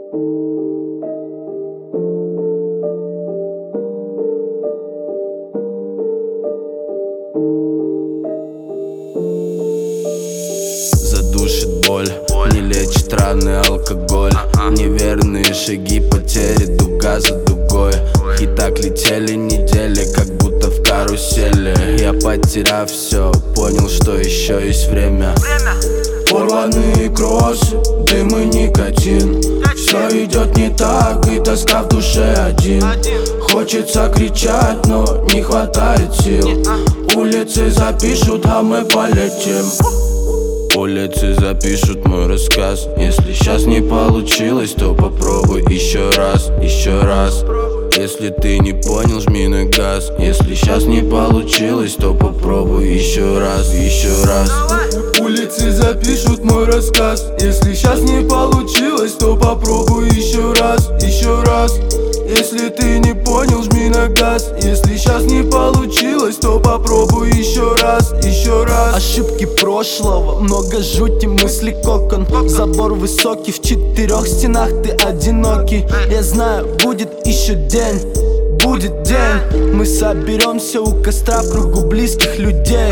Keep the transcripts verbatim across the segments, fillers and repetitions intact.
Задушит боль, не лечит раны алкоголь. Неверные шаги, потери дуга за дугой. И так летели недели, как будто в карусели. Я, потеряв все, понял, что еще есть время. Порванные кроссы, дым и никотин. Все идет не так, и тоска в душе один. Хочется кричать, но не хватает сил. Улицы запишут, а мы полетим. Улицы запишут мой рассказ. Если сейчас не получилось, то попробуй еще раз, еще раз. Если ты не понял, жми на газ. Если сейчас не получилось, то попробуй еще раз, еще раз. Улицы запишут мой рассказ. Если сейчас не получилось, то попробуй еще раз, еще раз. Если ты не понял, жми на газ. Если сейчас не получилось, то попробуй еще раз, еще раз. Ошибки прошлого, много жути, мысли кокон. Забор высокий, в четырех стенах ты одинокий. Я знаю, будет еще день, будет день. Мы соберемся у костра в кругу близких людей.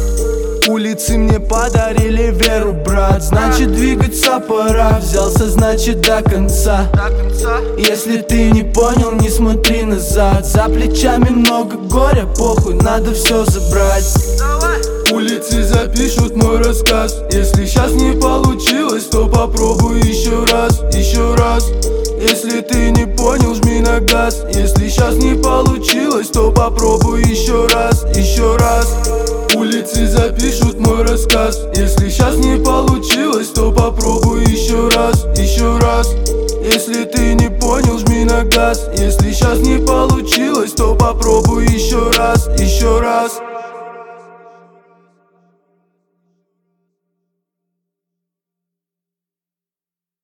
Улицы мне подарили веру, брат. Значит, двигаться пора. Взялся, значит, до конца. Если ты не понял, не смотри назад. За плечами много горя, похуй, надо все забрать. Улицы запишут мой рассказ. Если сейчас не получилось, то попробуй еще раз, еще раз. Если ты не понял, жми на газ. Если сейчас не получилось, то попробуй еще раз, еще раз. Улицы запишут мой рассказ. Если сейчас не получилось, то попробуй еще раз, еще раз. Если ты не понял, жми на газ. Если сейчас не получилось, то попробуй еще раз, еще раз.